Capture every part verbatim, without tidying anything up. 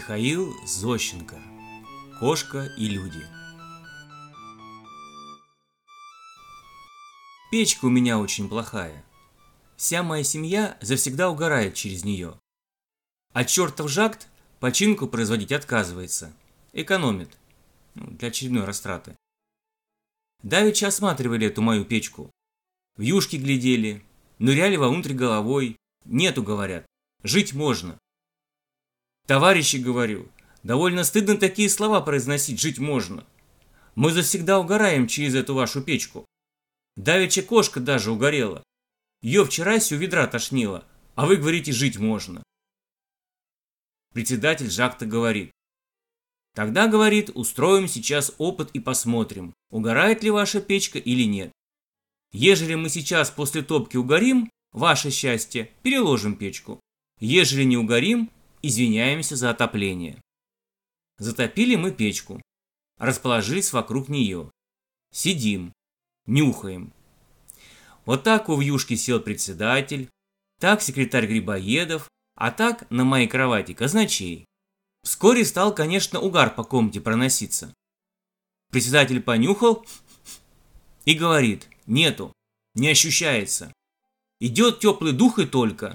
Михаил Зощенко. Кошка и люди. Печка у меня очень плохая. Вся моя семья завсегда угорает через нее. А чертов жакт починку производить отказывается. Экономит. Для очередной растраты. Давеча осматривали эту мою печку. Вьюшки глядели, ныряли вовнутрь головой. Нету, говорят. Жить можно. Товарищи, говорю, довольно стыдно такие слова произносить, жить можно. Мы завсегда угораем через эту вашу печку. Давеча кошка даже угорела. Ее вчерась у ведра тошнило, а вы говорите, жить можно. Председатель жакта говорит. Тогда, говорит, устроим сейчас опыт и посмотрим, угорает ли ваша печка или нет. Ежели мы сейчас после топки угорим, ваше счастье, переложим печку. Ежели не угорим, извиняемся за отопление. Затопили мы печку. Расположились вокруг нее. Сидим. Нюхаем. Вот так у вьюшки сел председатель, так секретарь Грибоедов, а так на моей кровати казначей. Вскоре стал, конечно, угар по комнате проноситься. Председатель понюхал и говорит, нету, не ощущается. Идет теплый дух и только.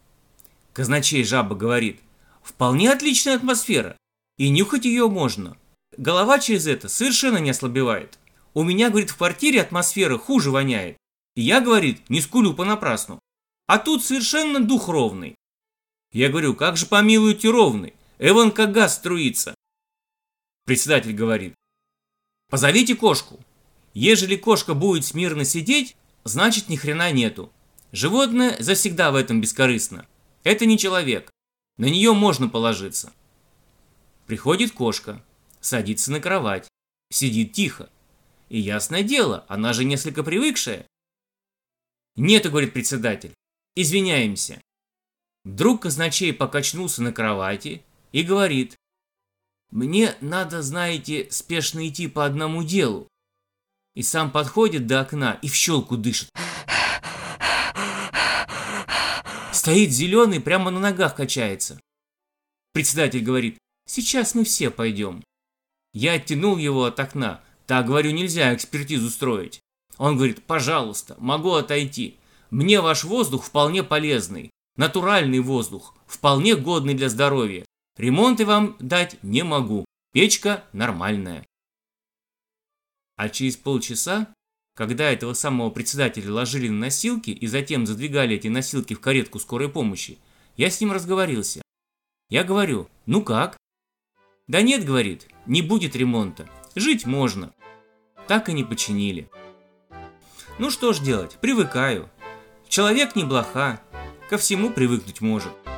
Казначей жаба говорит, вполне отличная атмосфера, и нюхать ее можно. Голова через это совершенно не ослабевает. У меня, говорит, в квартире атмосфера хуже воняет. И я, говорит, не скулю понапрасну. А тут совершенно дух ровный. Я говорю, как же помилуйте ровный? Эван как газ струится. Председатель говорит, позовите кошку. Ежели кошка будет смирно сидеть, значит ни хрена нету. Животное завсегда в этом бескорыстно. Это не человек. На нее можно положиться. Приходит кошка, садится на кровать, сидит тихо. И ясное дело, она же несколько привыкшая. Нету, говорит председатель, извиняемся. Вдруг казначей покачнулся на кровати и говорит, мне надо, знаете, спешно идти по одному делу. И сам подходит до окна и в щелку дышит. Стоит зеленый, прямо на ногах качается. Председатель говорит, сейчас мы все пойдем. Я оттянул его от окна. Так, говорю, нельзя экспертизу строить. Он говорит, пожалуйста, могу отойти. Мне ваш воздух вполне полезный. Натуральный воздух, вполне годный для здоровья. Ремонты вам дать не могу. Печка нормальная. А через полчаса, когда этого самого председателя ложили на носилки и затем задвигали эти носилки в каретку скорой помощи, я с ним разговорился. Я говорю, ну как? Да нет, говорит, не будет ремонта. Жить можно. Так и не починили. Ну что ж делать, привыкаю. Человек не блоха, ко всему привыкнуть может.